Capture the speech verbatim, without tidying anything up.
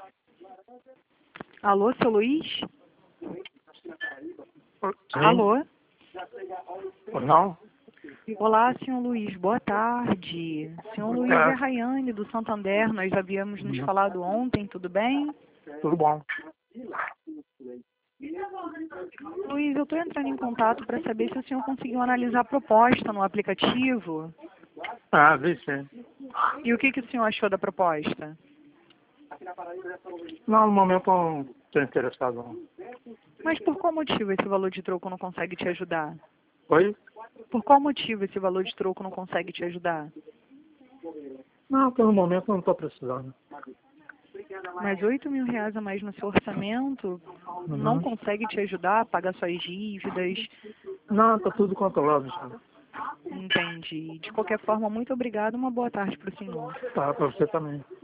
Alô, seu Luiz? Sim. Alô? Não? Olá, senhor Luiz, boa tarde. Senhor Luiz, é É, a Rayane do Santander, nós havíamos nos falado ontem, tudo bem? tudo bom. Luiz, eu estou entrando em contato para saber se o senhor conseguiu analisar a proposta no aplicativo. Ah, vi sim. E o que, que o senhor achou da proposta? Não, no momento eu não estou interessado não. Mas por qual motivo esse valor de troco não consegue te ajudar? Oi? Por qual motivo esse valor de troco não consegue te ajudar? Não, pelo momento eu não estou precisando. Mas oito mil reais a mais no seu orçamento não Uhum. consegue te ajudar a pagar suas dívidas? Não, está tudo controlado já. Entendi. De qualquer forma, muito obrigada. Uma boa tarde para o senhor. Tá, para você também.